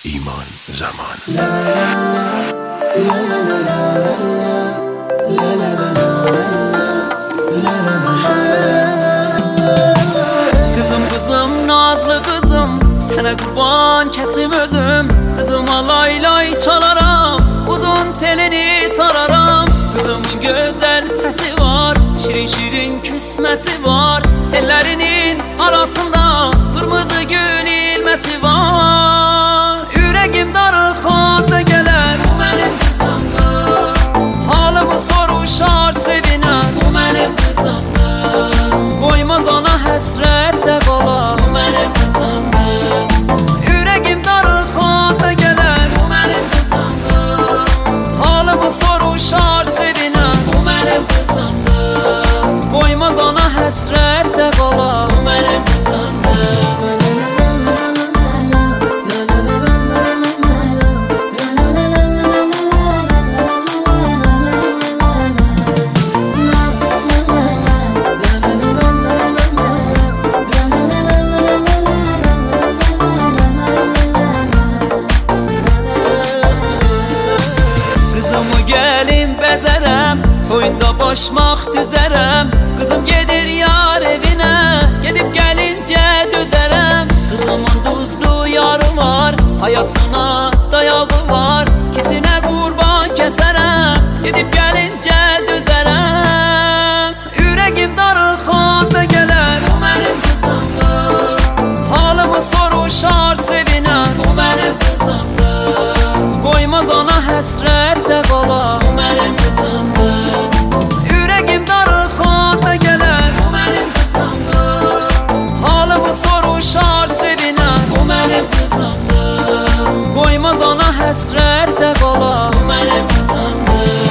İman Zaman. Kızım nazlı kızım, sana kurban kesim özüm. Kızıma lay lay çalaram, uzun telini tararam. Kızımın güzel sesi var, şirin şirin küsmesi var. Tellerinin arasında kırmızı gül ilmesi var. Yüreğim darıxanda gələr, bu mənim kızımdır. Halımı soruşar seviner, bu mənim kızımdır. Koymaz ona həsrətdə qala, bu mənim kızımdır. Yüreğim darıxanda gələr, bu mənim kızımdır. Halımı soruşar seviner, bu mənim kızımdır. Koymaz ona həsrətdə qala, bu mənim kızımdır. Toyunda başmaq düzərəm, qızım gedir yar evinə, gedib gəlincə dözərəm. Qızımın duzlu yarı var, hayatına dayağı var, kisinə qurban kəsərəm, gedib gəlincə dözərəm. Yüreğim darıxanda gələr, bu mənim kızımdır. Halımı soruşar sevinər, bu mənim kızımdır. Koymaz ona həsrətdə qala, bu mənim kızımdır. Soruşar seviner, bu mənim kızımdır. Koymaz ona həsrətdə qala, bu mənim kızımdır.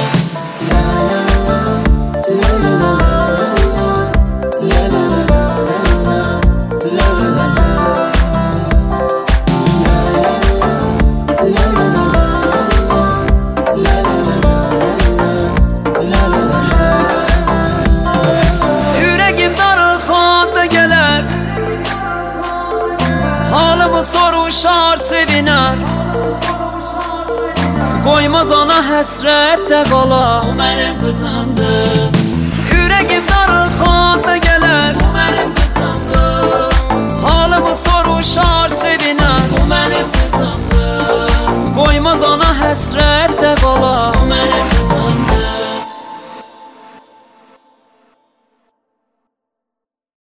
Yüreğim darıxanda gələr, halımı soruşar seviner. Koymaz ona həsrətdə qala, bu mənim kızımdır. Yüreğim